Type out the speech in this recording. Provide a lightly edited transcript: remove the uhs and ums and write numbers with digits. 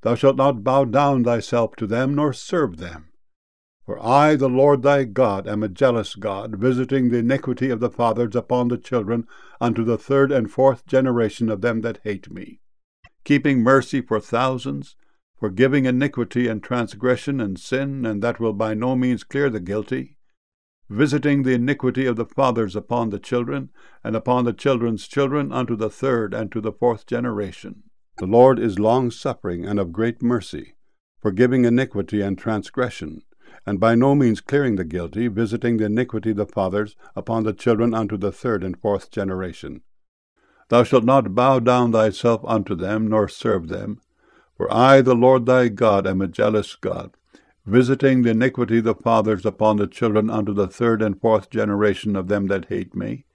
Thou shalt not bow down thyself to them, nor serve them. For I, the Lord thy God, am a jealous God, visiting the iniquity of the fathers upon the children unto the third and fourth generation of them that hate me, keeping mercy for thousands, forgiving iniquity and transgression and sin, and that will by no means clear the guilty, visiting the iniquity of the fathers upon the children, and upon the children's children unto the third and to the fourth generation. The Lord is long-suffering and of great mercy, forgiving iniquity and transgression, and by no means clearing the guilty, visiting the iniquity of the fathers upon the children unto the third and fourth generation. Thou shalt not bow down thyself unto them, nor serve them. For I, the Lord thy God, am a jealous God, visiting the iniquity of the fathers upon the children unto the third and fourth generation of them that hate me,